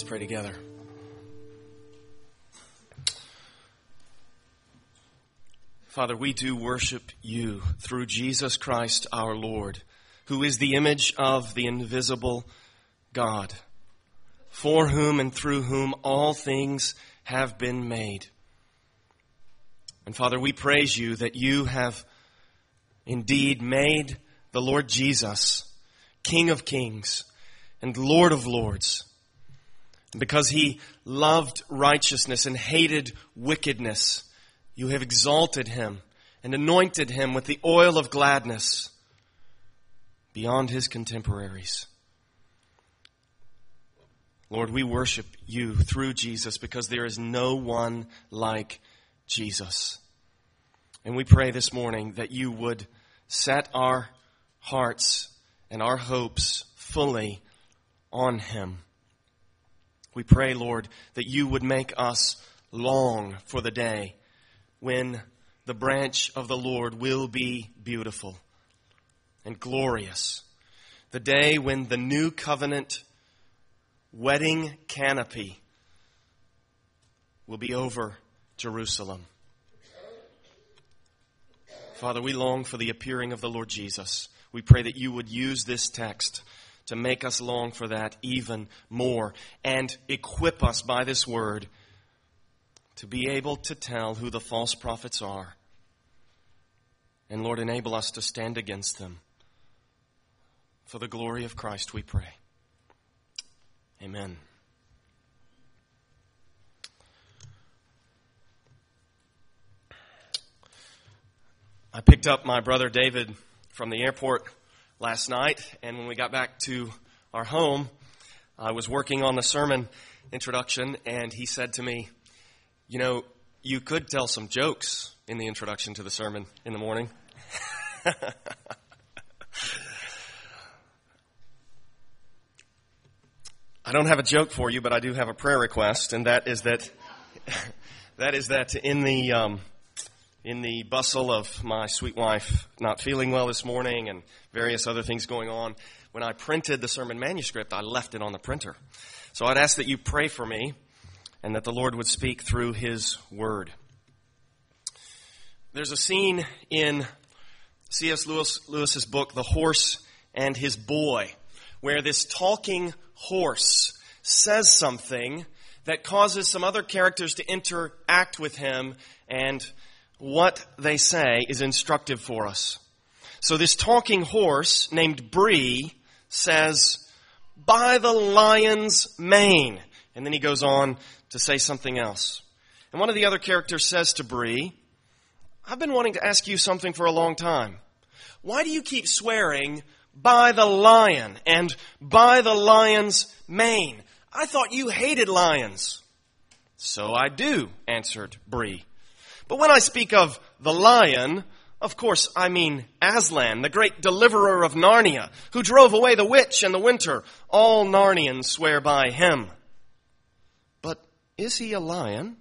Let's pray together. Father, we do worship you through Jesus Christ our Lord, who is the image of the invisible God, for whom and through whom all things have been made. And Father, we praise you that you have indeed made the Lord Jesus King of Kings and Lord of Lords. Because he loved righteousness and hated wickedness, you have exalted him and anointed him with the oil of gladness beyond his contemporaries. Lord, we worship you through Jesus because there is no one like Jesus. And we pray this morning that you would set our hearts and our hopes fully on him. We pray, Lord, that you would make us long for the day when the branch of the Lord will be beautiful and glorious. The day when the new covenant wedding canopy will be over Jerusalem. Father, we long for the appearing of the Lord Jesus. We pray that you would use this text to make us long for that even more and equip us by this word to be able to tell who the false prophets are. And Lord, enable us to stand against them. For the glory of Christ, we pray. Amen. I picked up my brother David from the airport last night, and when we got back to our home, I was working on the sermon introduction, and he said to me, "You know, you could tell some jokes in the introduction to the sermon in the morning." I don't have a joke for you, but I do have a prayer request, and that is that in the bustle of my sweet wife not feeling well this morning and various other things going on, when I printed the sermon manuscript, I left it on the printer. So I'd ask that you pray for me and that the Lord would speak through his word. There's a scene in C.S. Lewis's book, The Horse and His Boy, where this talking horse says something that causes some other characters to interact with him, and what they say is instructive for us. So this talking horse named Bree says, "By the lion's mane." And then he goes on to say something else. And one of the other characters says to Bree, "I've been wanting to ask you something for a long time. Why do you keep swearing by the lion and by the lion's mane? I thought you hated lions." "So I do," answered Bree. "But when I speak of the lion, of course I mean Aslan, the great deliverer of Narnia, who drove away the witch in the winter. All Narnians swear by him." "But is he a lion?"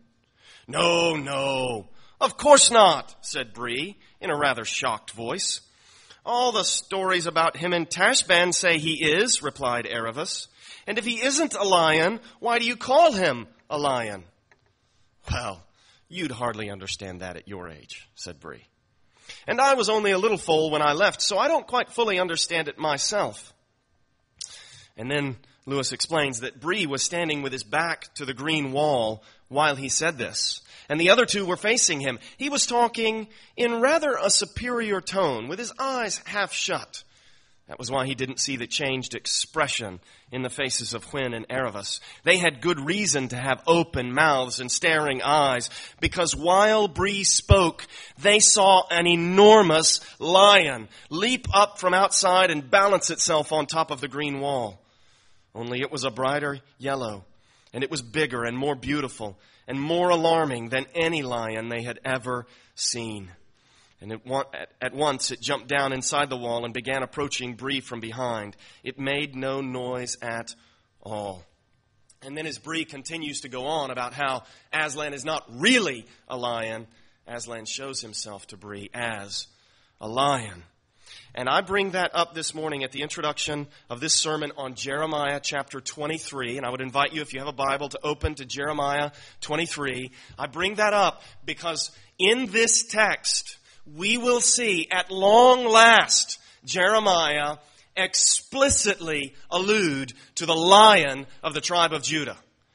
No, of course not," said Bree in a rather shocked voice. "All the stories about him in Tashbaan say he is," replied Aravis. "And if he isn't a lion, why do you call him a lion?" "Well, you'd hardly understand that at your age," said Bree. "And I was only a little foal when I left, so I don't quite fully understand it myself." And then Lewis explains that Bree was standing with his back to the green wall while he said this, and the other two were facing him. He was talking in rather a superior tone, with his eyes half shut. That was why he didn't see the changed expression in the faces of Hwin and Aravis. They had good reason to have open mouths and staring eyes, because while Bree spoke, they saw an enormous lion leap up from outside and balance itself on top of the green wall. Only it was a brighter yellow, and it was bigger and more beautiful and more alarming than any lion they had ever seen. And at once it jumped down inside the wall and began approaching Bree from behind. It made no noise at all. And then as Bree continues to go on about how Aslan is not really a lion, Aslan shows himself to Bree as a lion. And I bring that up this morning at the introduction of this sermon on Jeremiah chapter 23. And I would invite you, if you have a Bible, to open to Jeremiah 23. I bring that up because in this text, we will see at long last Jeremiah explicitly allude to the Lion of the tribe of Judah.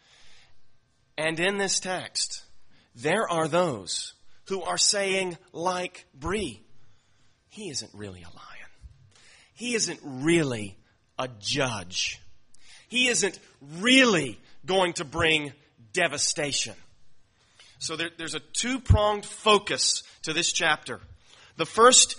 And in this text, there are those who are saying, like Bree, he isn't really a lion. He isn't really a judge. He isn't really going to bring devastation. So there's a two-pronged focus to this chapter. The first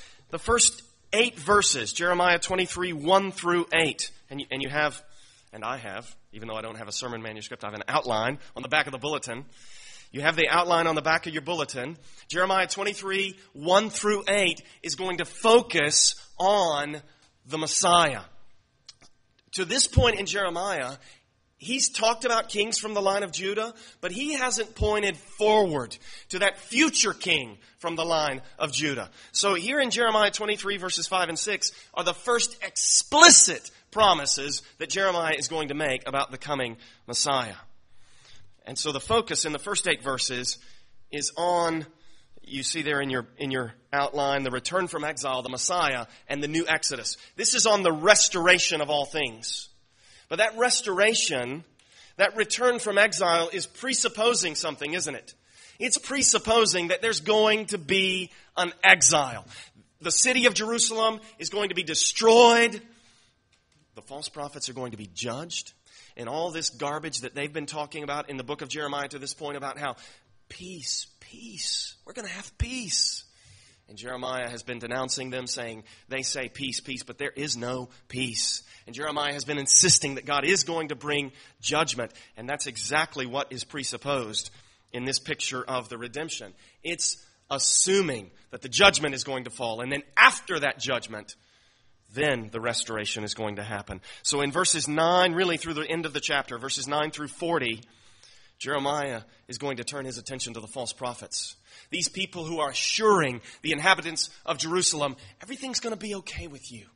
8 verses, Jeremiah 23, 1 through 8. And you have, and I have, even though I don't have a sermon manuscript, I have an outline on the back of the bulletin. You have the outline on the back of your bulletin. Jeremiah 23, 1 through 8 is going to focus on the Messiah. To this point in Jeremiah, he's talked about kings from the line of Judah, but he hasn't pointed forward to that future king from the line of Judah. So here in Jeremiah 23, verses 5 and 6 are the first explicit promises that Jeremiah is going to make about the coming Messiah. And so the focus in the first 8 verses is on, you see there in your outline, the return from exile, the Messiah, and the new Exodus. This is on the restoration of all things. But that restoration, that return from exile is presupposing something, isn't it? It's presupposing that there's going to be an exile. The city of Jerusalem is going to be destroyed. The false prophets are going to be judged. And all this garbage that they've been talking about in the book of Jeremiah to this point about how peace, we're going to have peace. And Jeremiah has been denouncing them, saying, they say peace, but there is no peace. And Jeremiah has been insisting that God is going to bring judgment. And that's exactly what is presupposed in this picture of the redemption. It's assuming that the judgment is going to fall. And then after that judgment, then the restoration is going to happen. So in verses 9, really through the end of the chapter, verses 9 through 40, Jeremiah is going to turn his attention to the false prophets. These people who are assuring the inhabitants of Jerusalem, everything's going to be okay with you.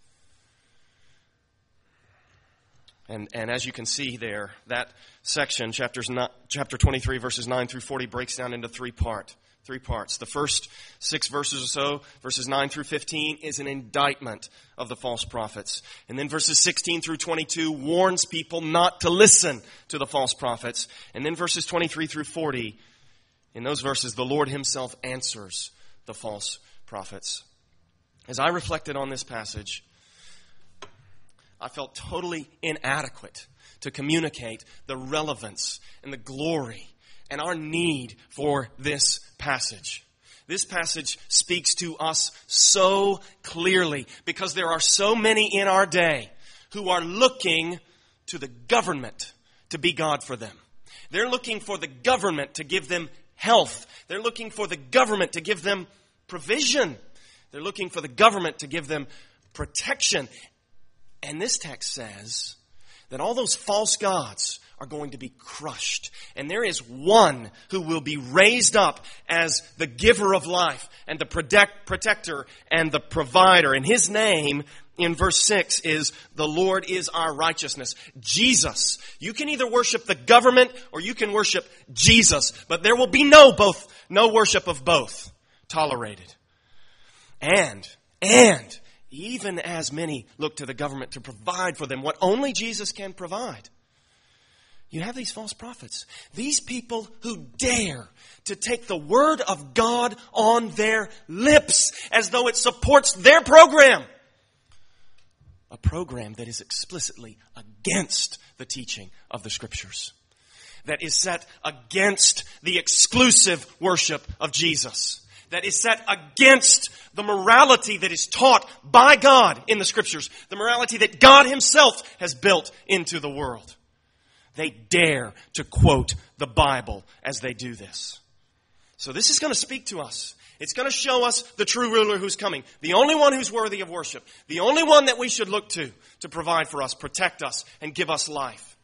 And as you can see there, that section, chapter 23, verses 9 through 40, breaks down into three parts. The first 6 verses or so, verses 9 through 15, is an indictment of the false prophets. And then verses 16 through 22 warns people not to listen to the false prophets. And then verses 23 through 40, in those verses, the Lord himself answers the false prophets. As I reflected on this passage, I felt totally inadequate to communicate the relevance and the glory and our need for this passage. This passage speaks to us so clearly because there are so many in our day who are looking to the government to be God for them. They're looking for the government to give them health. They're looking for the government to give them provision. They're looking for the government to give them protection. And this text says that all those false gods are going to be crushed. And there is one who will be raised up as the giver of life and the protector and the provider. And his name in verse 6 is the Lord is our righteousness. Jesus. You can either worship the government or you can worship Jesus. But there will be no worship of both tolerated. And even as many look to the government to provide for them what only Jesus can provide, you have these false prophets. These people who dare to take the word of God on their lips as though it supports their program. A program that is explicitly against the teaching of the Scriptures. That is set against the exclusive worship of Jesus. That is set against the morality that is taught by God in the Scriptures. The morality that God himself has built into the world. They dare to quote the Bible as they do this. So this is going to speak to us. It's going to show us the true ruler who's coming. The only one who's worthy of worship. The only one that we should look to provide for us, protect us, and give us life.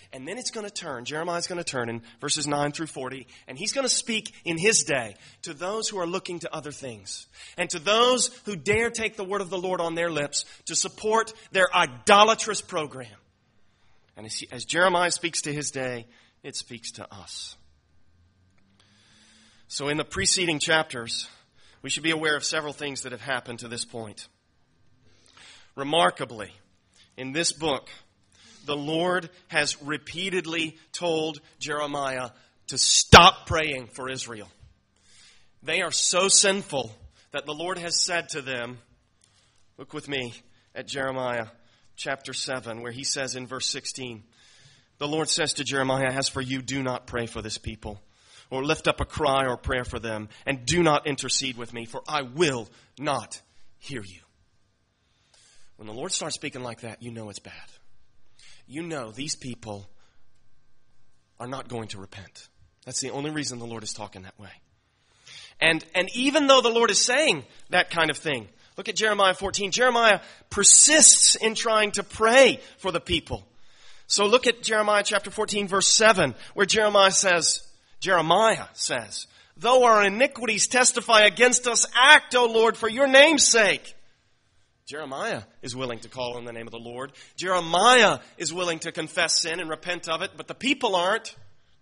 And then it's going to turn, Jeremiah's going to turn in verses 9 through 40, and he's going to speak in his day to those who are looking to other things, and to those who dare take the word of the Lord on their lips to support their idolatrous program. And as Jeremiah speaks to his day, it speaks to us. So in the preceding chapters, we should be aware of several things that have happened to this point. Remarkably, in this book, the Lord has repeatedly told Jeremiah to stop praying for Israel. They are so sinful that the Lord has said to them, look with me at Jeremiah chapter 7, where he says in verse 16, the Lord says to Jeremiah, as for you, do not pray for this people, or lift up a cry or prayer for them, and do not intercede with me, for I will not hear you. When the Lord starts speaking like that, you know it's bad. You know these people are not going to repent. That's the only reason the Lord is talking that way. And even though the Lord is saying that kind of thing, look at Jeremiah 14. Jeremiah persists in trying to pray for the people. So look at Jeremiah chapter 14, verse 7, where Jeremiah says, though our iniquities testify against us, act, O Lord, for your name's sake. Jeremiah is willing to call on the name of the Lord. Jeremiah is willing to confess sin and repent of it, but the people aren't.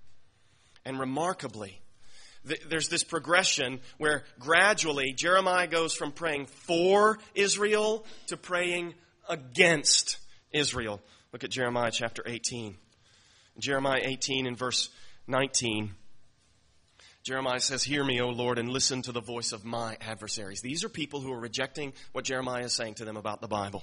And remarkably, there's this progression where gradually Jeremiah goes from praying for Israel to praying against Israel. Look at Jeremiah chapter 18. Jeremiah 18 in verse 19. Jeremiah says, hear me, O Lord, and listen to the voice of my adversaries. These are people who are rejecting what Jeremiah is saying to them about the Bible.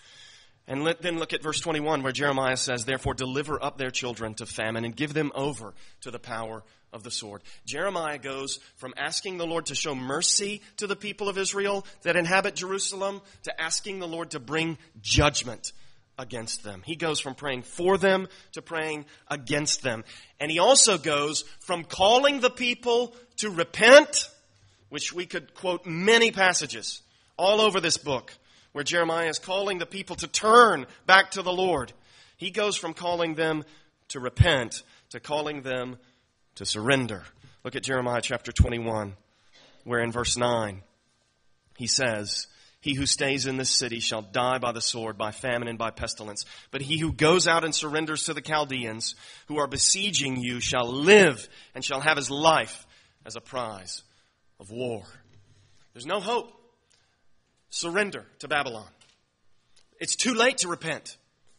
And then look at verse 21, where Jeremiah says, therefore deliver up their children to famine and give them over to the power of the sword. Jeremiah goes from asking the Lord to show mercy to the people of Israel that inhabit Jerusalem to asking the Lord to bring judgment against them. He goes from praying for them to praying against them. And he also goes from calling the people to repent, which we could quote many passages all over this book, where Jeremiah is calling the people to turn back to the Lord. He goes from calling them to repent to calling them to surrender. Look at Jeremiah chapter 21, where in verse 9 he says, he who stays in this city shall die by the sword, by famine, and by pestilence. But he who goes out and surrenders to the Chaldeans, who are besieging you, shall live and shall have his life as a prize of war. There's no hope. Surrender to Babylon. It's too late to repent.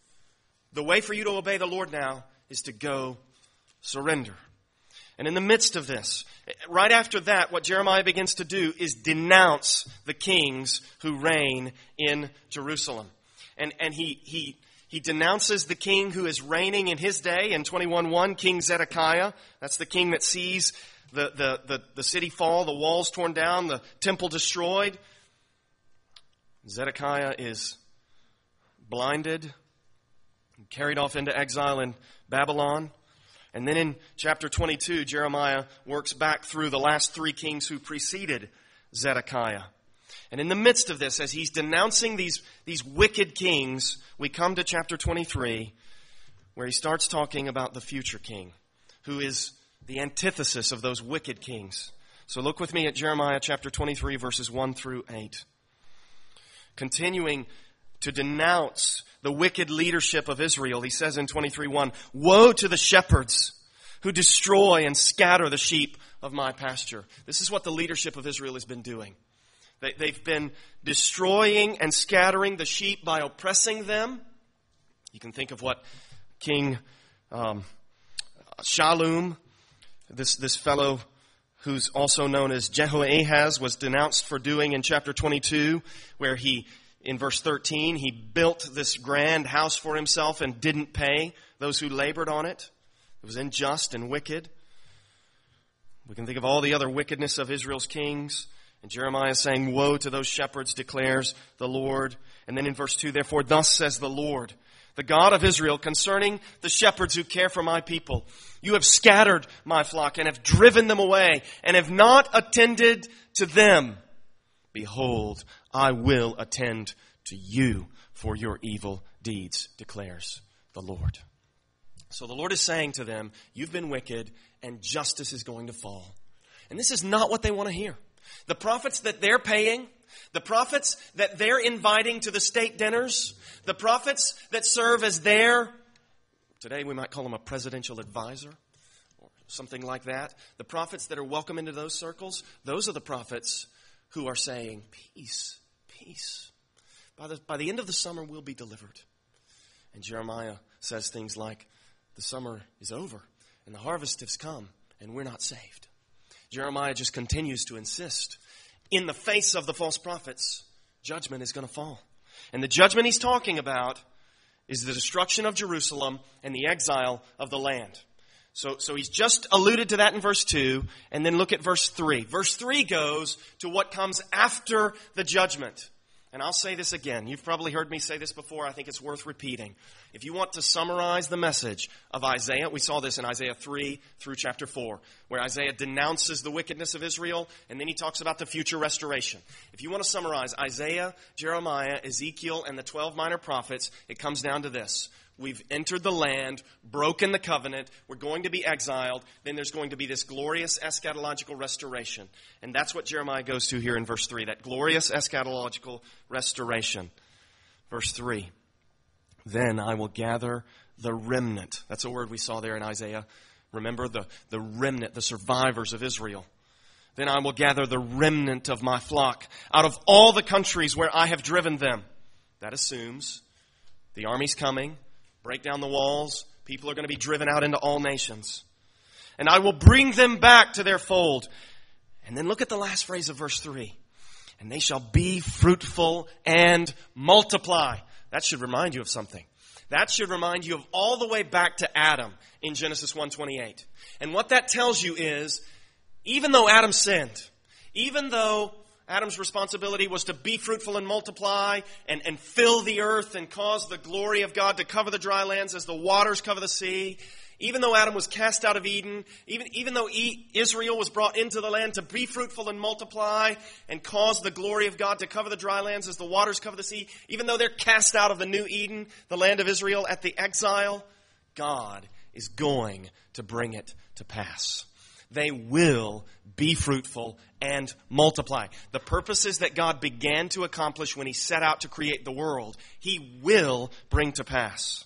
The way for you to obey the Lord now is to go surrender. And in the midst of this, right after that, what Jeremiah begins to do is denounce the kings who reign in Jerusalem. And he denounces the king who is reigning in his day in 21:1, King Zedekiah. That's the king that sees the city fall, the walls torn down, the temple destroyed. Zedekiah is blinded, carried off into exile in Babylon. And then in chapter 22, Jeremiah works back through the last three kings who preceded Zedekiah. And in the midst of this, as he's denouncing these wicked kings, we come to chapter 23, where he starts talking about the future king, who is the antithesis of those wicked kings. So look with me at Jeremiah chapter 23, verses 1 through 8. Continuing to denounce the wicked leadership of Israel, he says in 23:1, woe to the shepherds who destroy and scatter the sheep of my pasture. This is what the leadership of Israel has been doing. They've been destroying and scattering the sheep by oppressing them. You can think of what King Shallum, this fellow who's also known as Jehoahaz, was denounced for doing in chapter 22, where in verse 13, he built this grand house for himself and didn't pay those who labored on it. It was unjust and wicked. We can think of all the other wickedness of Israel's kings. And Jeremiah is saying, woe to those shepherds, declares the Lord. And then in verse 2, therefore, thus says the Lord, the God of Israel, concerning the shepherds who care for my people. You have scattered my flock and have driven them away and have not attended to them. Behold, I will attend to you for your evil deeds, declares the Lord. So the Lord is saying to them, you've been wicked and justice is going to fall. And this is not what they want to hear. The prophets that they're paying, the prophets that they're inviting to the state dinners, the prophets that serve as their, today we might call them a presidential advisor or something like that. The prophets that are welcome into those circles, those are the prophets who are saying, peace, peace. By the end of the summer, we'll be delivered. And Jeremiah says things like, the summer is over and the harvest has come and we're not saved. Jeremiah just continues to insist, in the face of the false prophets, judgment is going to fall. And the judgment he's talking about is the destruction of Jerusalem and the exile of the land. So he's just alluded to that in verse 2, and then look at verse 3. Verse 3 goes to what comes after the judgment. And I'll say this again. You've probably heard me say this before. I think it's worth repeating. If you want to summarize the message of Isaiah, we saw this in Isaiah 3 through chapter 4, where Isaiah denounces the wickedness of Israel, and then he talks about the future restoration. If you want to summarize Isaiah, Jeremiah, Ezekiel, and the 12 minor prophets, it comes down to this. We've entered the land, broken the covenant, we're going to be exiled, then there's going to be this glorious eschatological restoration. And that's what Jeremiah goes to here in verse 3, that glorious eschatological restoration. Verse 3, then I will gather the remnant. That's a word we saw there in Isaiah. Remember the remnant, the survivors of Israel. Then I will gather the remnant of my flock out of all the countries where I have driven them. That assumes the army's coming. Break down the walls. People are going to be driven out into all nations. And I will bring them back to their fold. And then look at the last phrase of verse 3. And they shall be fruitful and multiply. That should remind you of something. That should remind you of all the way back to Adam in Genesis 1:28. And what that tells you is, even though Adam sinned, even though Adam's responsibility was to be fruitful and multiply and fill the earth and cause the glory of God to cover the dry lands as the waters cover the sea. Even though Adam was cast out of Eden, even though Israel was brought into the land to be fruitful and multiply and cause the glory of God to cover the dry lands as the waters cover the sea, even though they're cast out of the new Eden, the land of Israel at the exile, God is going to bring it to pass. They will be fruitful and multiply. The purposes that God began to accomplish when He set out to create the world, He will bring to pass.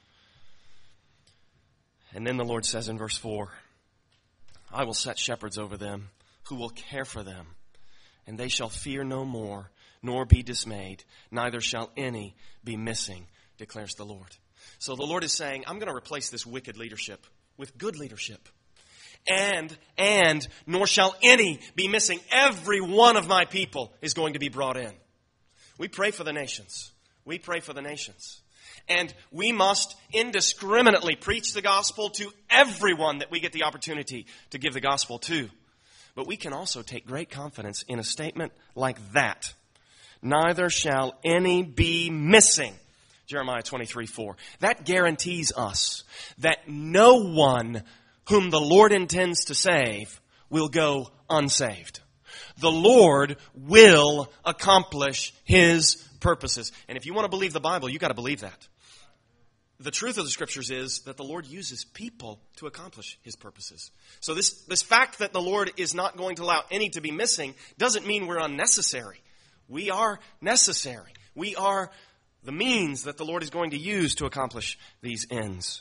And then the Lord says in verse 4, I will set shepherds over them who will care for them, and they shall fear no more, nor be dismayed, neither shall any be missing, declares the Lord. So the Lord is saying, I'm going to replace this wicked leadership with good leadership. And nor shall any be missing. Every one of my people is going to be brought in. We pray for the nations. We pray for the nations. And we must indiscriminately preach the gospel to everyone that we get the opportunity to give the gospel to. But we can also take great confidence in a statement like that. Neither shall any be missing. Jeremiah 23:4. That guarantees us that no one whom the Lord intends to save will go unsaved. The Lord will accomplish His purposes. And if you want to believe the Bible, you've got to believe that. The truth of the Scriptures is that the Lord uses people to accomplish His purposes. So this fact that the Lord is not going to allow any to be missing doesn't mean we're unnecessary. We are necessary. We are the means that the Lord is going to use to accomplish these ends.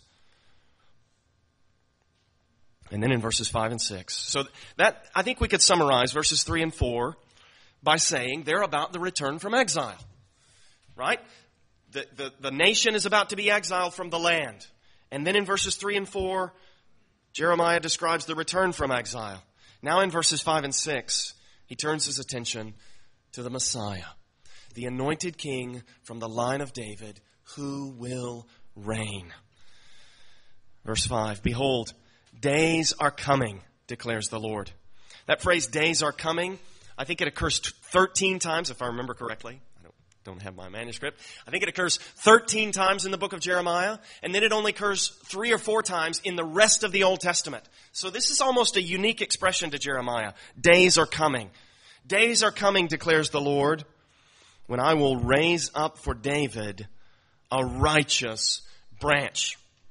And then in verses 5 and 6. So that, I think we could summarize verses 3 and 4 by saying they're about the return from exile. Right? The nation is about to be exiled from the land. And then in verses 3 and 4, Jeremiah describes the return from exile. Now in verses 5 and 6, he turns his attention to the Messiah, the anointed king from the line of David, who will reign. Verse 5, behold, days are coming, declares the Lord. That phrase, days are coming, I think it occurs 13 times, if I remember correctly. I don't have my manuscript. I think it occurs 13 times in the book of Jeremiah, and then it only occurs 3 or 4 times in the rest of the Old Testament. So this is almost a unique expression to Jeremiah. Days are coming. Days are coming, declares the Lord, when I will raise up for David a righteous branch.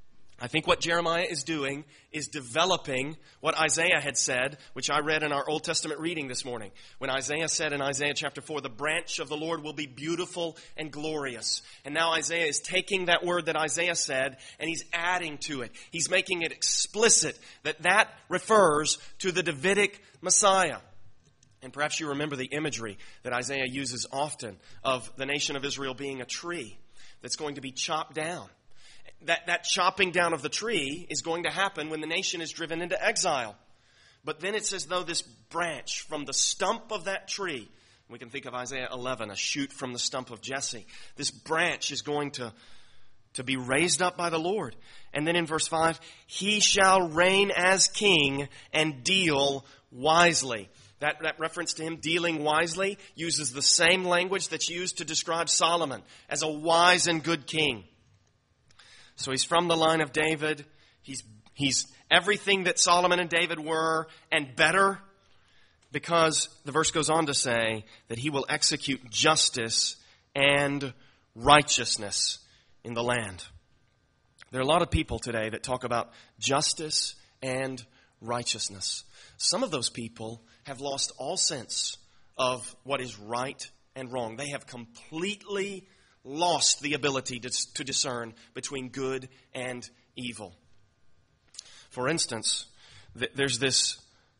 I think what Jeremiah is doing is developing what Isaiah had said, which I read in our Old Testament reading this morning. When Isaiah said in Isaiah chapter 4, the branch of the Lord will be beautiful and glorious. And now Isaiah is taking that word that Isaiah said and he's adding to it. He's making it explicit that that refers to the Davidic Messiah. And perhaps you remember the imagery that Isaiah uses often of the nation of Israel being a tree that's going to be chopped down. That chopping down of the tree is going to happen when the nation is driven into exile. But then it's as though this branch from the stump of that tree, we can think of Isaiah 11, a shoot from the stump of Jesse. This branch is going to be raised up by the Lord. And then in verse 5, he shall reign as king and deal wisely. That reference to him dealing wisely uses the same language that's used to describe Solomon as a wise and good king. So he's from the line of David. He's everything that Solomon and David were and better, because the verse goes on to say that he will execute justice and righteousness in the land. There are a lot of people today that talk about justice and righteousness. Some of those people have lost all sense of what is right and wrong. They have completely lost the ability to discern between good and evil. For instance, there's this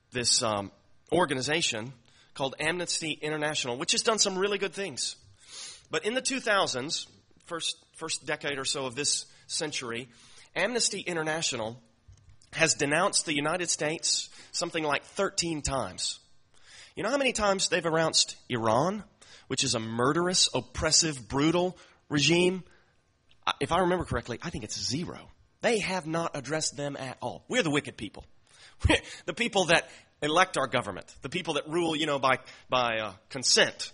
organization called Amnesty International, which has done some really good things. But in the 2000s, first decade or so of this century, Amnesty International has denounced the United States something like 13 times. You know how many times they've denounced Iran, which is a murderous, oppressive, brutal regime? If I remember correctly, I think it's 0. They have not addressed them at all. We're the wicked people. We're the people that elect our government. The people that rule, by consent.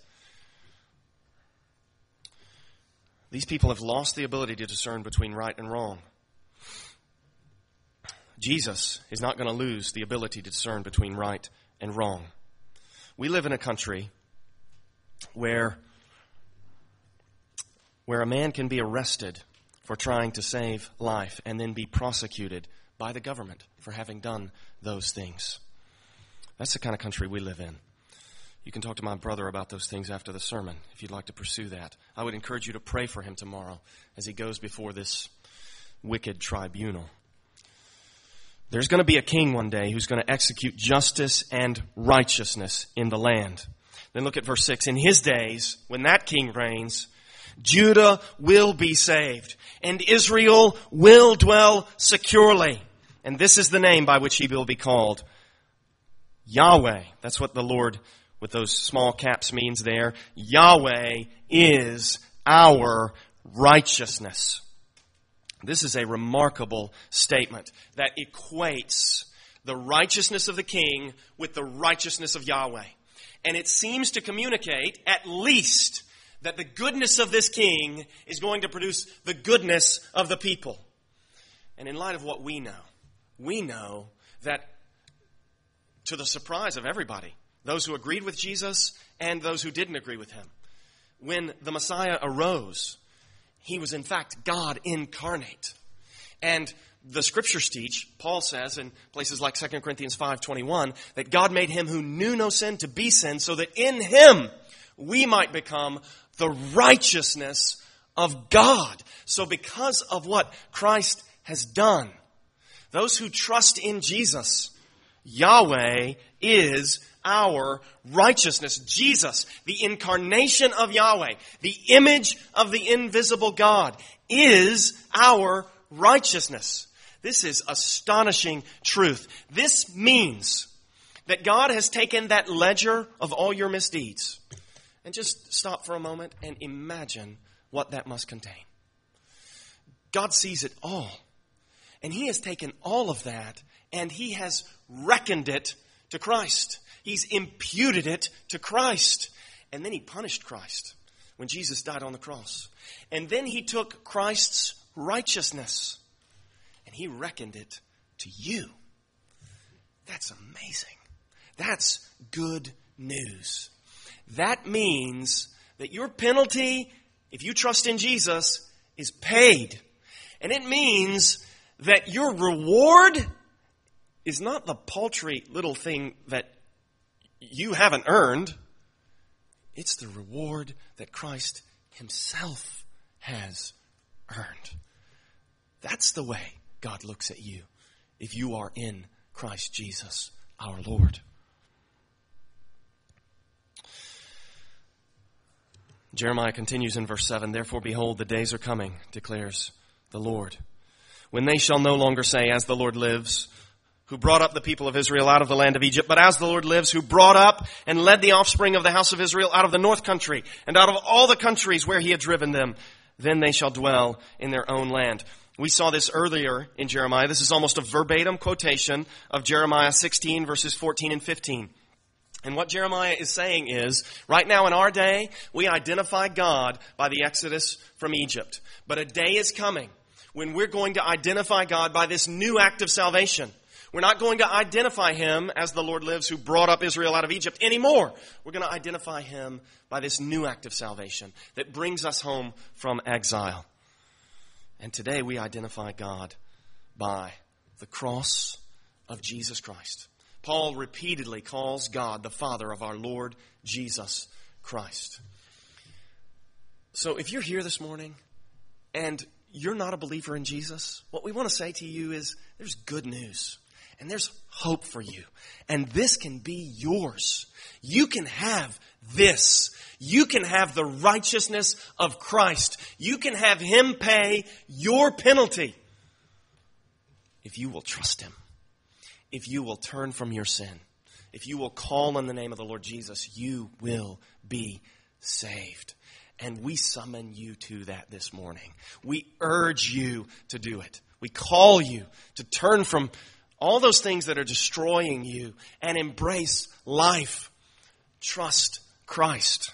These people have lost the ability to discern between right and wrong. Jesus is not going to lose the ability to discern between right and wrong. We live in a country where a man can be arrested for trying to save life and then be prosecuted by the government for having done those things. That's the kind of country we live in. You can talk to my brother about those things after the sermon if you'd like to pursue that. I would encourage you to pray for him tomorrow as he goes before this wicked tribunal. There's going to be a king one day who's going to execute justice and righteousness in the land. Then look at verse 6. In his days, when that king reigns, Judah will be saved, and Israel will dwell securely. And this is the name by which he will be called, Yahweh. That's what the Lord, with those small caps, means there. Yahweh is our righteousness. This is a remarkable statement that equates the righteousness of the king with the righteousness of Yahweh. And it seems to communicate, at least, that the goodness of this king is going to produce the goodness of the people. And in light of what we know that, to the surprise of everybody, those who agreed with Jesus and those who didn't agree with him, when the Messiah arose, he was in fact God incarnate. And the scriptures teach, Paul says in places like 2 Corinthians 5:21, that God made him who knew no sin to be sin so that in him we might become the righteousness of God. So because of what Christ has done, those who trust in Jesus, Yahweh is our righteousness. Jesus, the incarnation of Yahweh, the image of the invisible God, is our righteousness. This is astonishing truth. This means that God has taken that ledger of all your misdeeds. And just stop for a moment and imagine what that must contain. God sees it all. And he has taken all of that and he has reckoned it to Christ. He's imputed it to Christ. And then he punished Christ when Jesus died on the cross. And then he took Christ's righteousness and he reckoned it to you. That's amazing. That's good news. That means that your penalty, if you trust in Jesus, is paid. And it means that your reward is not the paltry little thing that you haven't earned. It's the reward that Christ himself has earned. That's the way God looks at you if you are in Christ Jesus our Lord. Jeremiah continues in verse 7, "Therefore, behold, the days are coming, declares the Lord, when they shall no longer say, as the Lord lives, who brought up the people of Israel out of the land of Egypt, but as the Lord lives, who brought up and led the offspring of the house of Israel out of the north country and out of all the countries where he had driven them, then they shall dwell in their own land." We saw this earlier in Jeremiah. This is almost a verbatim quotation of Jeremiah 16, verses 14 and 15. And what Jeremiah is saying is, right now in our day, we identify God by the Exodus from Egypt. But a day is coming when we're going to identify God by this new act of salvation. We're not going to identify him as the Lord lives who brought up Israel out of Egypt anymore. We're going to identify him by this new act of salvation that brings us home from exile. And today we identify God by the cross of Jesus Christ. Paul repeatedly calls God the Father of our Lord Jesus Christ. So if you're here this morning and you're not a believer in Jesus, what we want to say to you is there's good news and there's hope for you. And this can be yours. You can have this. You can have the righteousness of Christ. You can have him pay your penalty if you will trust him. If you will turn from your sin, if you will call on the name of the Lord Jesus, you will be saved. And we summon you to that this morning. We urge you to do it. We call you to turn from all those things that are destroying you and embrace life. Trust Christ.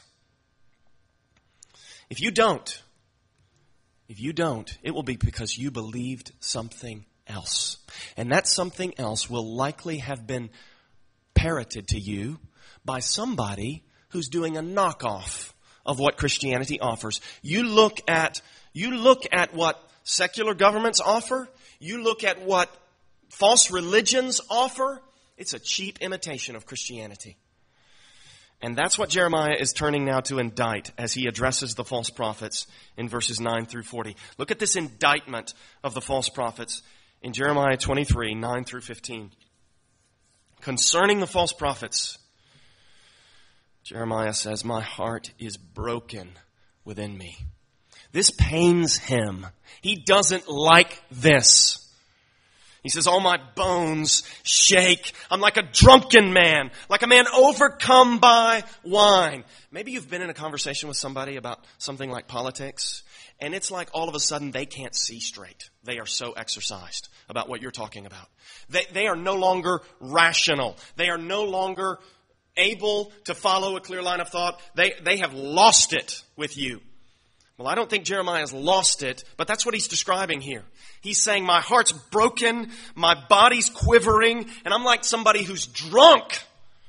If you don't, it will be because you believed something else. And that something else will likely have been parroted to you by somebody who's doing a knockoff of what Christianity offers. You look at what secular governments offer. You look at what false religions offer. It's a cheap imitation of Christianity. And that's what Jeremiah is turning now to indict as he addresses the false prophets in verses 9 through 40. Look at this indictment of the false prophets in Jeremiah 23, 9 through 15. Concerning the false prophets, Jeremiah says, "My heart is broken within me." This pains him. He doesn't like this. He says, "All my bones shake. I'm like a drunken man, like a man overcome by wine." Maybe you've been in a conversation with somebody about something like politics, and it's like all of a sudden they can't see straight. They are so exercised about what you're talking about. They are no longer rational. They are no longer able to follow a clear line of thought. They have lost it with you. Well, I don't think Jeremiah has lost it, but that's what he's describing here. He's saying, my heart's broken, my body's quivering, and I'm like somebody who's drunk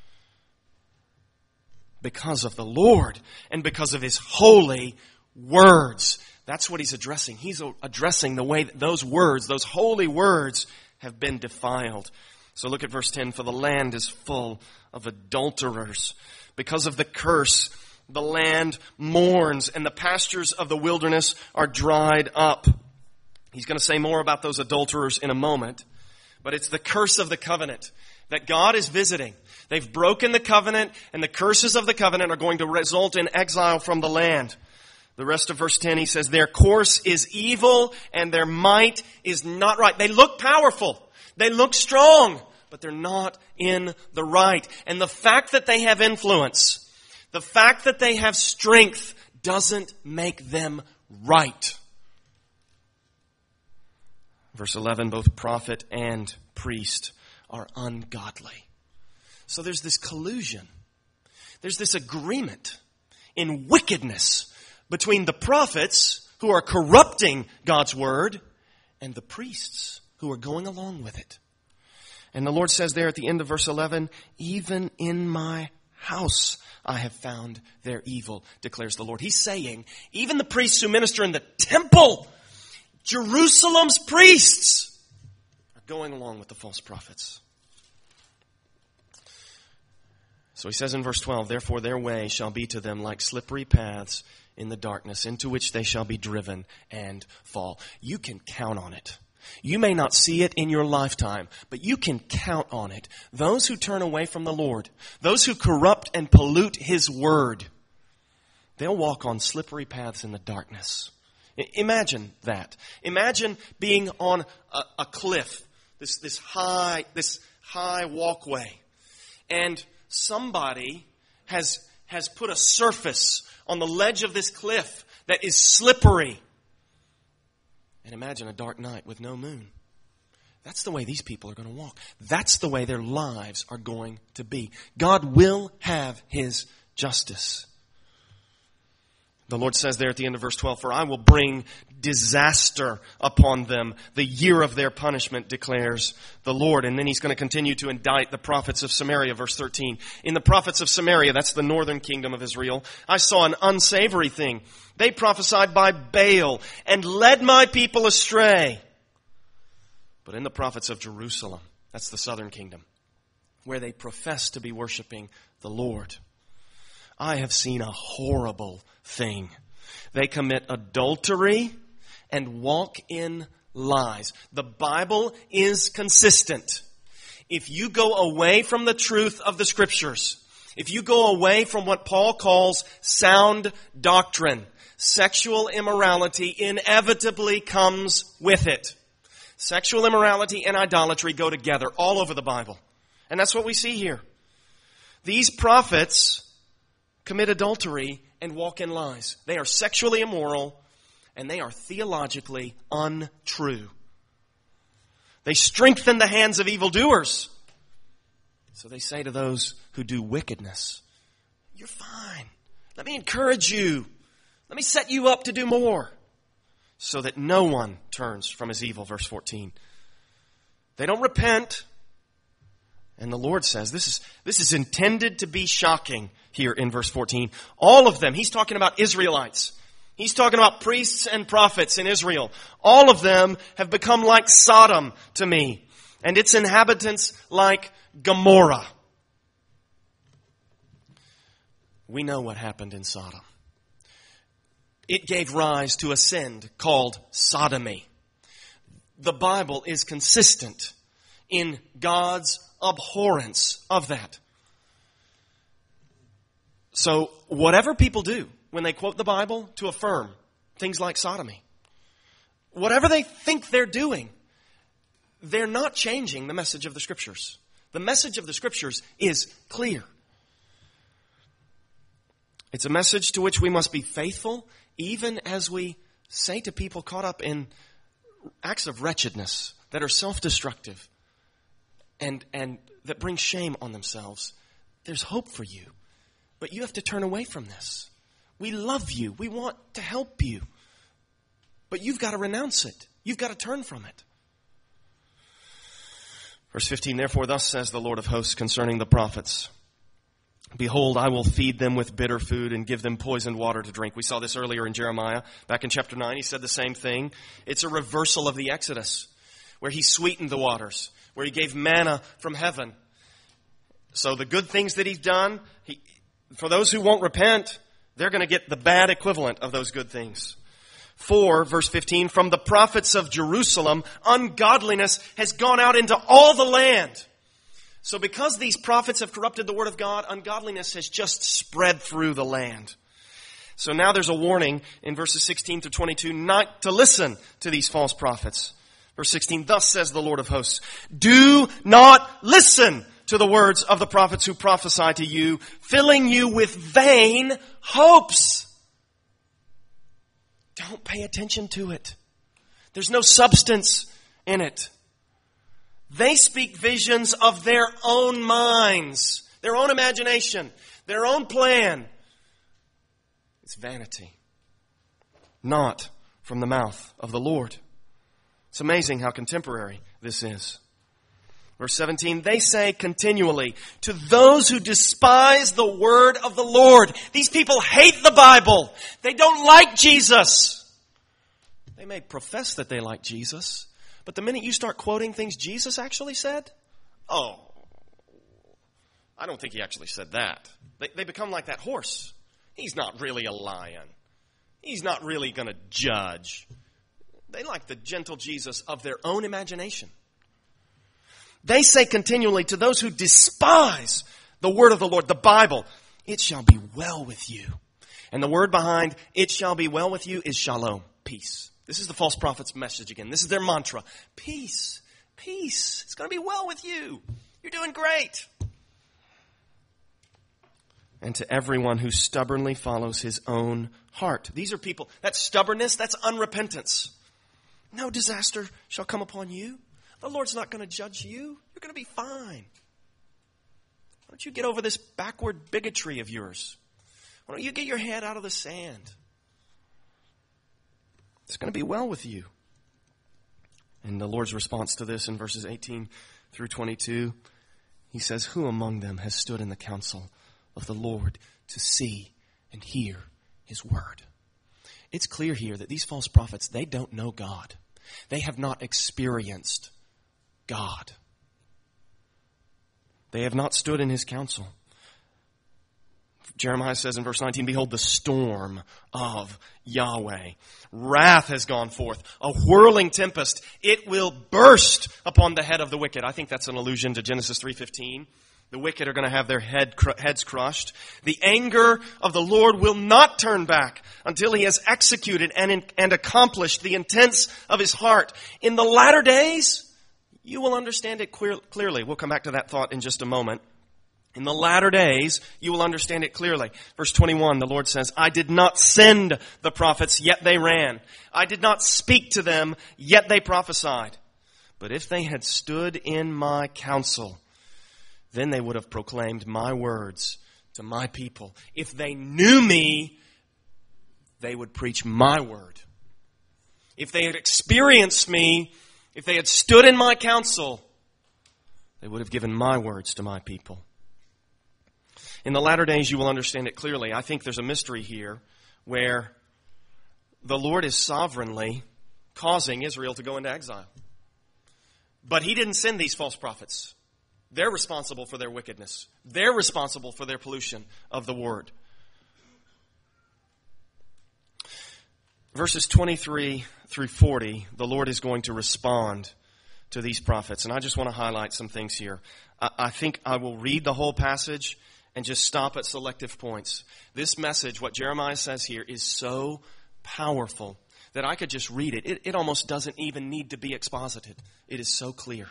because of the Lord and because of his holy words. That's what he's addressing. He's addressing the way that those words, those holy words, have been defiled. So look at verse 10. "For the land is full of adulterers. Because of the curse, the land mourns, and the pastures of the wilderness are dried up." He's going to say more about those adulterers in a moment. But it's the curse of the covenant that God is visiting. They've broken the covenant, and the curses of the covenant are going to result in exile from the land. The rest of verse 10, he says, "Their course is evil, and their might is not right." They look powerful. They look strong, but they're not in the right. And the fact that they have influence, the fact that they have strength, doesn't make them right. Verse 11, "Both prophet and priest are ungodly." So there's this collusion. There's this agreement in wickedness between the prophets who are corrupting God's word and the priests who are going along with it. And the Lord says there at the end of verse 11, "Even in my house I have found their evil, declares the Lord." He's saying, even the priests who minister in the temple, Jerusalem's priests, going along with the false prophets. So he says in verse 12, therefore their way shall be to them like slippery paths in the darkness, into which they shall be driven and fall. You can count on it. You may not see it in your lifetime, but you can count on it. Those who turn away from the Lord, those who corrupt and pollute His word, they'll walk on slippery paths in the darkness. Imagine that. Imagine being on a cliff, this high walkway, and somebody has put a surface on the ledge of this cliff that is slippery. And imagine a dark night with no moon. That's the way these people are going to walk. That's the way their lives are going to be. God will have His justice. The Lord says there at the end of verse 12, for I will bring disaster upon them. The year of their punishment, declares the Lord. And then He's going to continue to indict the prophets of Samaria, verse 13. In the prophets of Samaria, that's the northern kingdom of Israel, I saw an unsavory thing. They prophesied by Baal and led my people astray. But in the prophets of Jerusalem, that's the southern kingdom, where they profess to be worshiping the Lord, I have seen a horrible thing. They commit adultery and walk in lies. The Bible is consistent. If you go away from the truth of the Scriptures, if you go away from what Paul calls sound doctrine, sexual immorality inevitably comes with it. Sexual immorality and idolatry go together all over the Bible. And that's what we see here. These prophets commit adultery and walk in lies. They are sexually immoral and they are theologically untrue. They strengthen the hands of evildoers. So they say to those who do wickedness, you're fine. Let me encourage you. Let me set you up to do more, so that no one turns from his evil, verse 14. They don't repent. And the Lord says, this is intended to be shocking here in verse 14. All of them, He's talking about Israelites. He's talking about priests and prophets in Israel. All of them have become like Sodom to me, and its inhabitants like Gomorrah. We know what happened in Sodom. It gave rise to a sin called sodomy. The Bible is consistent in God's abhorrence of that. So whatever people do when they quote the Bible to affirm things like sodomy, whatever they think they're doing, they're not changing the message of the Scriptures. The message of the Scriptures is clear. It's a message to which we must be faithful, even as we say to people caught up in acts of wretchedness that are self-destructive and that bring shame on themselves. There's hope for you, but you have to turn away from this. We love you. We want to help you, but you've got to renounce it. You've got to turn from it. Verse 15, therefore thus says the Lord of hosts concerning the prophets, behold, I will feed them with bitter food and give them poisoned water to drink. We saw this earlier in Jeremiah. Back in chapter 9, He said the same thing. It's a reversal of the Exodus, where He sweetened the waters, where He gave manna from heaven. So the good things that He's done, for those who won't repent, they're going to get the bad equivalent of those good things. For, verse 15, from the prophets of Jerusalem, ungodliness has gone out into all the land. So because these prophets have corrupted the word of God, ungodliness has just spread through the land. So now there's a warning in verses 16 to 22 not to listen to these false prophets. Verse 16, thus says the Lord of hosts, do not listen to the words of the prophets who prophesy to you, filling you with vain hopes. Don't pay attention to it. There's no substance in it. They speak visions of their own minds, their own imagination, their own plan. It's vanity, not from the mouth of the Lord. It's amazing how contemporary this is. Verse 17, they say continually to those who despise the word of the Lord. These people hate the Bible. They don't like Jesus. They may profess that they like Jesus, But the minute you start quoting things Jesus actually said, oh, I don't think he actually said that. They become like that horse. He's not really a lion. He's not really going to judge. They like the gentle Jesus of their own imagination. They say continually to those who despise the word of the Lord, the Bible, it shall be well with you. And the word behind it shall be well with you is shalom, peace. This is the false prophet's message again. This is their mantra. Peace, peace. It's going to be well with you. You're doing great. And to everyone who stubbornly follows his own heart. These are people, that's stubbornness, that's unrepentance. No disaster shall come upon you. The Lord's not going to judge you. You're going to be fine. Why don't you get over this backward bigotry of yours? Why don't you get your head out of the sand? It's going to be well with you. And the Lord's response to this in verses 18 through 22, he says, who among them has stood in the counsel of the Lord to see and hear his word? It's clear here that these false prophets, they don't know God. They have not experienced God. They have not stood in his counsel. Jeremiah says in verse 19, behold, the storm of Yahweh. Wrath has gone forth, a whirling tempest. It will burst upon the head of the wicked. I think that's an allusion to Genesis 3:15. The wicked are going to have their heads crushed. The anger of the Lord will not turn back until he has executed and accomplished the intents of his heart. In the latter days, you will understand it clearly. We'll come back to that thought in just a moment. In the latter days, you will understand it clearly. Verse 21, the Lord says, I did not send the prophets, yet they ran. I did not speak to them, yet they prophesied. But if they had stood in my counsel, then they would have proclaimed my words to my people. If they knew me, they would preach my word. If they had experienced me, if they had stood in my counsel, they would have given my words to my people. In the latter days, you will understand it clearly. I think there's a mystery here where the Lord is sovereignly causing Israel to go into exile. But he didn't send these false prophets. They're responsible for their wickedness. They're responsible for their pollution of the word. Verses 23 through 40, the Lord is going to respond to these prophets. And I just want to highlight some things here. I think I will read the whole passage and just stop at selective points. This message, what Jeremiah says here, is so powerful that I could just read it. It almost doesn't even need to be exposited. It is so clear.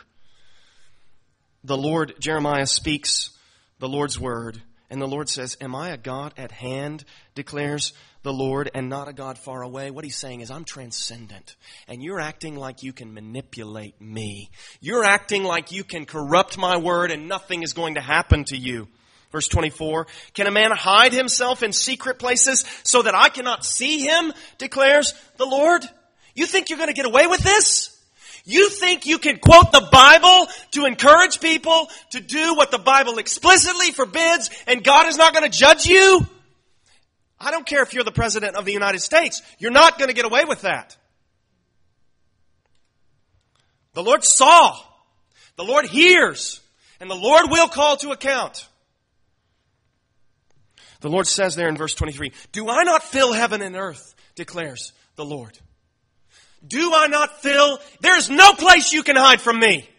Jeremiah speaks the Lord's word, and the Lord says, am I a God at hand, declares the Lord, and not a God far away? What he's saying is, I'm transcendent, and you're acting like you can manipulate me. You're acting like you can corrupt my word, and nothing is going to happen to you. Verse 24, can a man hide himself in secret places so that I cannot see him, declares the Lord? You think you're going to get away with this? You think you can quote the Bible to encourage people to do what the Bible explicitly forbids, and God is not going to judge you? I don't care if you're the President of the United States. You're not going to get away with that. The Lord saw. The Lord hears. And the Lord will call to account. The Lord says there in verse 23, do I not fill heaven and earth, declares the Lord. Do I not fill? There is no place you can hide from me.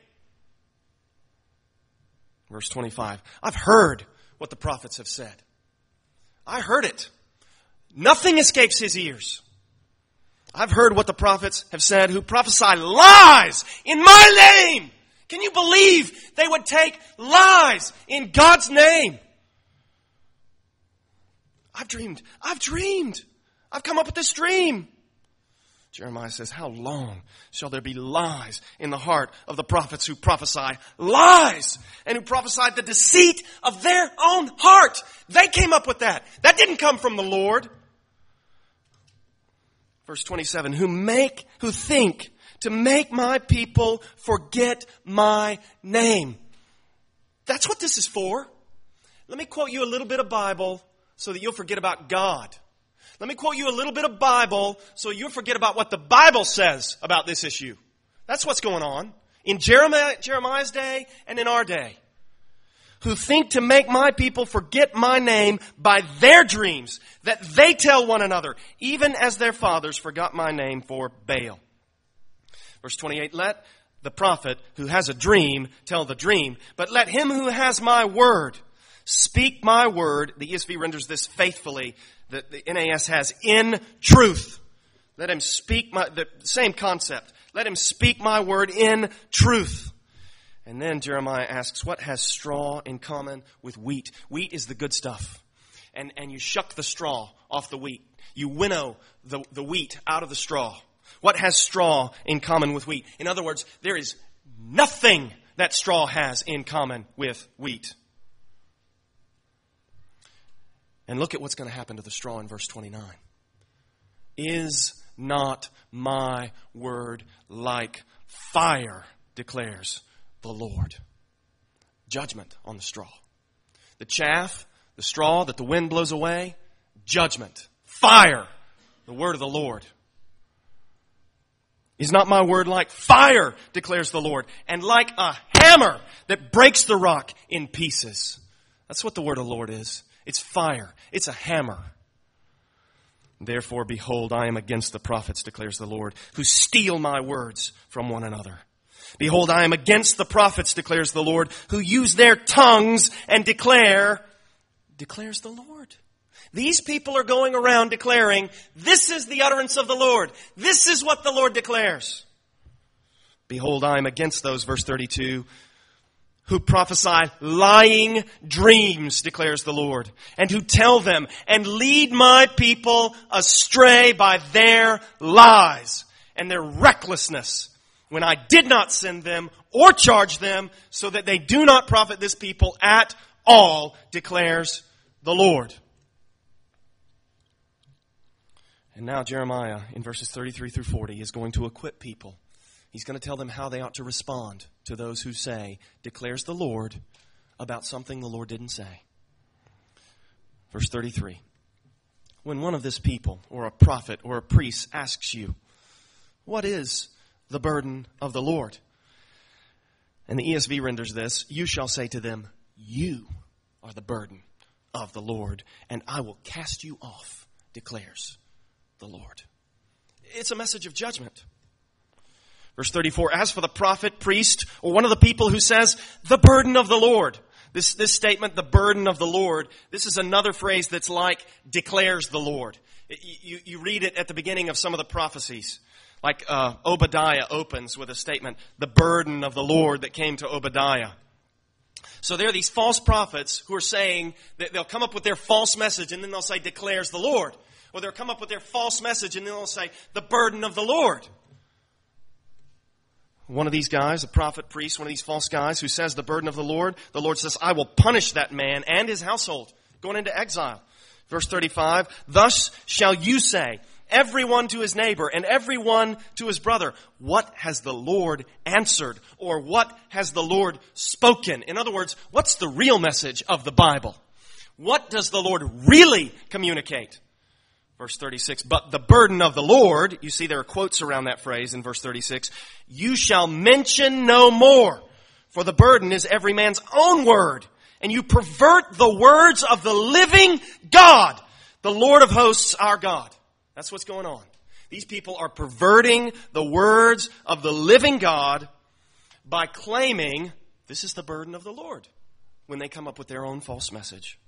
Verse 25, I've heard what the prophets have said. I heard it. Nothing escapes his ears. I've heard what the prophets have said who prophesy lies in my name. Can you believe they would take lies in God's name? I've dreamed. I've come up with this dream. Jeremiah says, how long shall there be lies in the heart of the prophets who prophesy lies and who prophesied the deceit of their own heart? They came up with that. That didn't come from the Lord. Verse 27, who think to make my people forget my name. That's what this is for. Let me quote you a little bit of Bible so that you'll forget about God. Let me quote you a little bit of Bible so you'll forget about what the Bible says about this issue. That's what's going on in Jeremiah's day and in our day. Who think to make my people forget my name by their dreams that they tell one another, even as their fathers forgot my name for Baal. Verse 28, let the prophet who has a dream tell the dream, but let him who has my word speak my word. The ESV renders this faithfully. The NAS has in truth. Let him speak the same concept. Let him speak my word in truth. And then Jeremiah asks, what has straw in common with wheat? Wheat is the good stuff. And you shuck the straw off the wheat. You winnow the wheat out of the straw. What has straw in common with wheat? In other words, there is nothing that straw has in common with wheat. And look at what's going to happen to the straw in verse 29. Is not my word like fire, declares the Lord. Judgment on the straw. The chaff, the straw that the wind blows away, judgment. Fire, the word of the Lord. Is not my word like fire, declares the Lord, and like a hammer that breaks the rock in pieces. That's what the word of the Lord is. It's fire. It's a hammer. Therefore, behold, I am against the prophets, declares the Lord, who steal my words from one another. Behold, I am against the prophets, declares the Lord, who use their tongues and declares the Lord. These people are going around declaring, this is the utterance of the Lord. This is what the Lord declares. Behold, I am against those, verse 32, who prophesy lying dreams, declares the Lord, and who tell them and lead my people astray by their lies and their recklessness, when I did not send them or charge them, so that they do not profit this people at all, declares the Lord. And now Jeremiah, in verses 33 through 40, is going to equip people. He's going to tell them how they ought to respond to those who say, declares the Lord, about something the Lord didn't say. Verse 33. When one of this people, or a prophet, or a priest asks you, what is the burden of the Lord? And the ESV renders this, you shall say to them, you are the burden of the Lord, and I will cast you off, declares the Lord. It's a message of judgment. Verse 34, as for the prophet, priest, or one of the people who says, the burden of the Lord. This statement, the burden of the Lord, this is another phrase that's like, declares the Lord. You read it at the beginning of some of the prophecies. Like Obadiah opens with a statement, the burden of the Lord that came to Obadiah. So there are these false prophets who are saying that they'll come up with their false message and then they'll say, declares the Lord. Or they'll come up with their false message and then they'll say, the burden of the Lord. One of these guys, a prophet, priest, one of these false guys who says the burden of the Lord says, I will punish that man and his household, going into exile. Verse 35, thus shall you say, everyone to his neighbor and everyone to his brother, what has the Lord answered? Or what has the Lord spoken? In other words, what's the real message of the Bible? What does the Lord really communicate? Verse 36, but the burden of the Lord, you see there are quotes around that phrase in verse 36, you shall mention no more, for the burden is every man's own word, and you pervert the words of the living God, the Lord of hosts, our God. That's what's going on. These people are perverting the words of the living God by claiming this is the burden of the Lord when they come up with their own false message.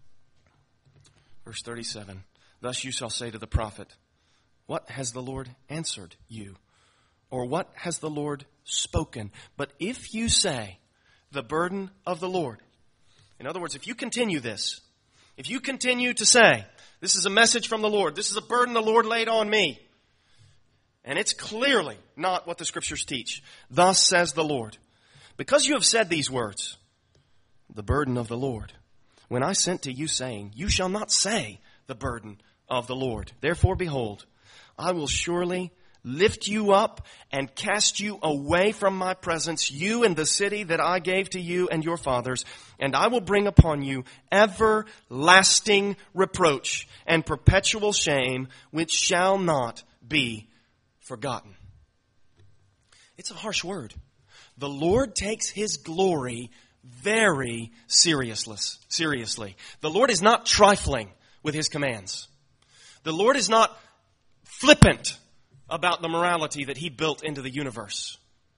Verse 37. Thus you shall say to the prophet, what has the Lord answered you? Or what has the Lord spoken? But if you say, the burden of the Lord. In other words, if you continue this, if you continue to say, this is a message from the Lord, this is a burden the Lord laid on me, and it's clearly not what the Scriptures teach. Thus says the Lord, because you have said these words, the burden of the Lord, when I sent to you saying, you shall not say the burden of the Lord. Therefore, behold, I will surely lift you up and cast you away from my presence, you and the city that I gave to you and your fathers, and I will bring upon you everlasting reproach and perpetual shame, which shall not be forgotten. It's a harsh word. The Lord takes His glory very seriously. The Lord is not trifling with His commands. The Lord is not flippant about the morality that He built into the universe.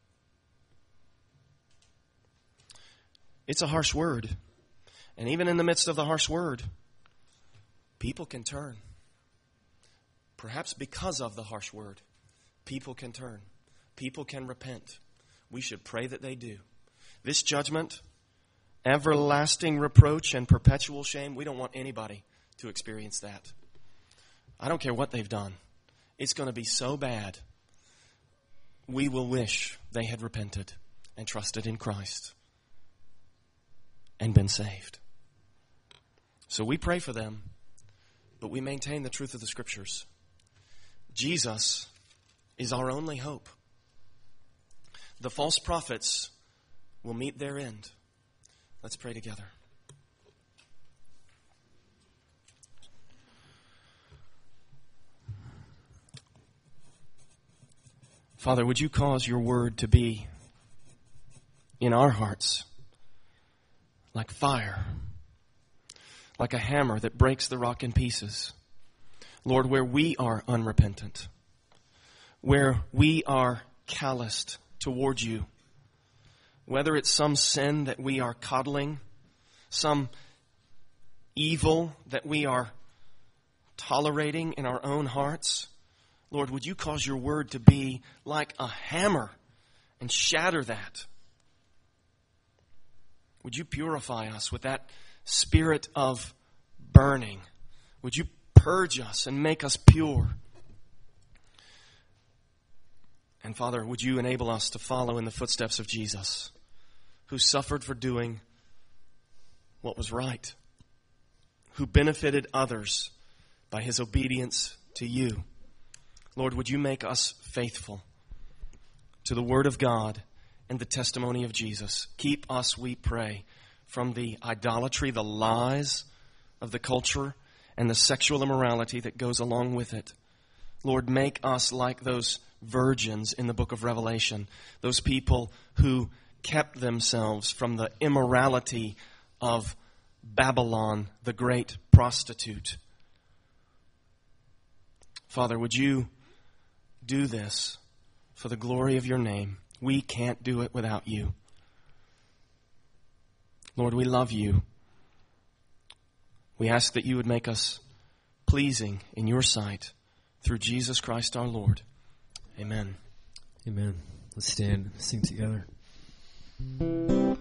It's a harsh word. And even in the midst of the harsh word, people can turn. Perhaps because of the harsh word, people can turn. People can repent. We should pray that they do. This judgment, everlasting reproach and perpetual shame, we don't want anybody to experience that. I don't care what they've done. It's going to be so bad. We will wish they had repented and trusted in Christ and been saved. So we pray for them, but we maintain the truth of the Scriptures. Jesus is our only hope. The false prophets will meet their end. Let's pray together. Father, would you cause your word to be in our hearts like fire, like a hammer that breaks the rock in pieces. Lord, where we are unrepentant, where we are calloused toward you, whether it's some sin that we are coddling, some evil that we are tolerating in our own hearts, Lord, would you cause your word to be like a hammer and shatter that? Would you purify us with that spirit of burning? Would you purge us and make us pure? And Father, would you enable us to follow in the footsteps of Jesus, who suffered for doing what was right, who benefited others by His obedience to you. Lord, would you make us faithful to the Word of God and the testimony of Jesus. Keep us, we pray, from the idolatry, the lies of the culture, and the sexual immorality that goes along with it. Lord, make us like those virgins in the book of Revelation, those people who kept themselves from the immorality of Babylon, the great prostitute. Father, would you do this for the glory of your name? We can't do it without you. Lord, we love you. We ask that you would make us pleasing in your sight through Jesus Christ our Lord. Amen. Amen. Let's stand and sing together.